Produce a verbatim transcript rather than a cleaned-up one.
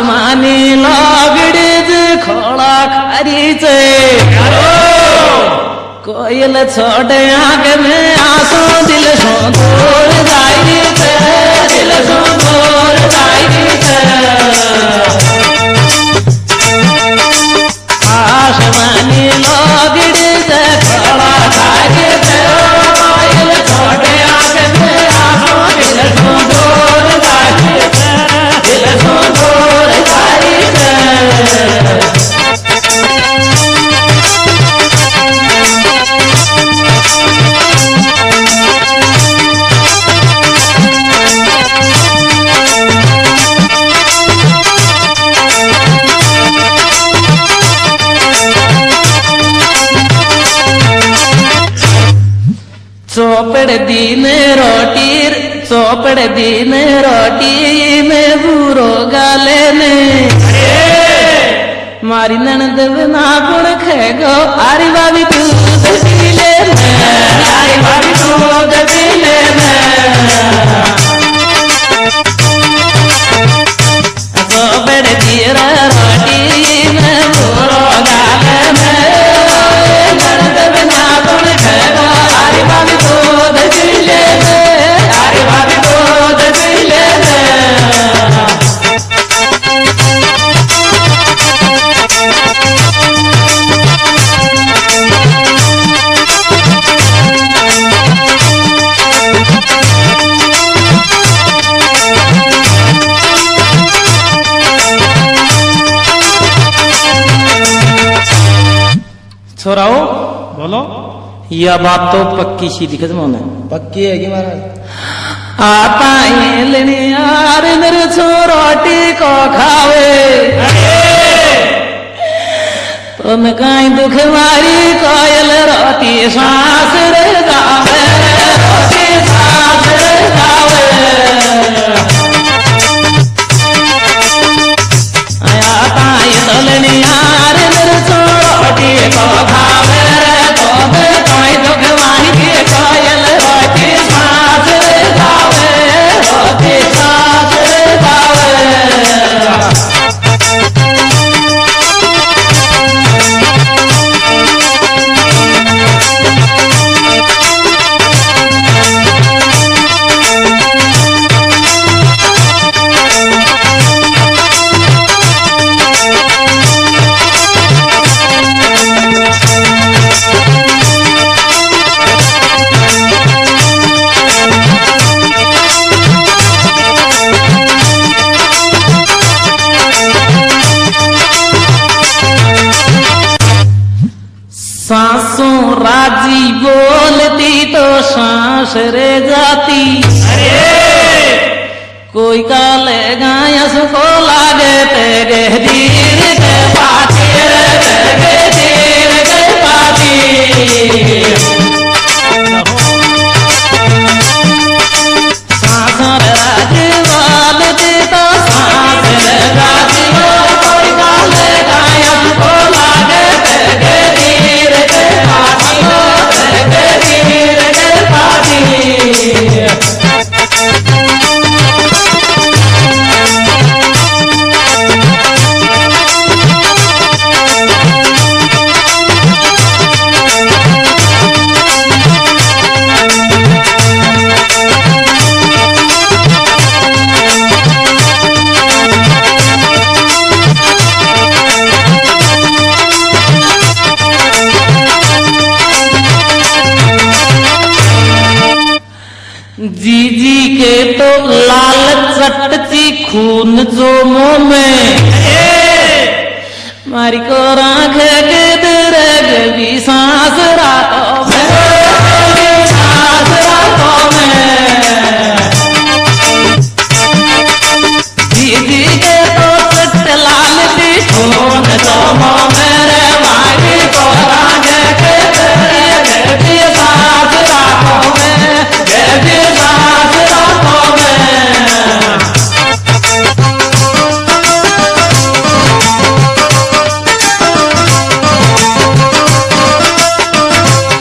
आसमानी लागड़ीज खोला खारी से कोयल छोड़े आगे में आंसू दिल सो दूर जाई से दिल सो दूर जाई से आसमानी लागड़ीज खोला खारी से कोयल छोड़े आगे में आंसू दिल सो दूर जाई से दिल सो दूर जाई से चौपड़ दिन रोटी चौपड़ दिन रोटी में बूरो गाले ने मारी ननद ना गुण खेगो आरी बाबी दूध पीले आरी बाबी दूध पीले चौपड़ दिन रोटी में बूरो गाले में ननद ना गुण खेगो आरी बाबी दूध पीले आरी बाबी दूध पीले छोराओ बोलो। यह बात तो पक्की सी दिखत मोने पक्की है कि महाराज आता लेने यार मेरे छोरोटी को खावे तो मैं कहीं दुख मारी कोयल रोटी सांस रे गावे रोटी सांस रे गावे आता लेने यार मेरे छोरोटी को खावे तो मैं कहीं दुख मारी कोयल रोटी सांस रे गावे रोटी सांस रे गावे सांसों राजी बोलती तो सांस रे जाती अरे कोई काले गायस को लागे तेरे धीर के पाती तेरे धीर के पाती सांसों राजी बोलती तो सांस रे जाती कोई काले गायस को लागे तेरे धीर के पाती तेरे धीर के पाती जीजी के तो लाल चटची खून जो मुंह में मारी को राख के दरग भी सांस रात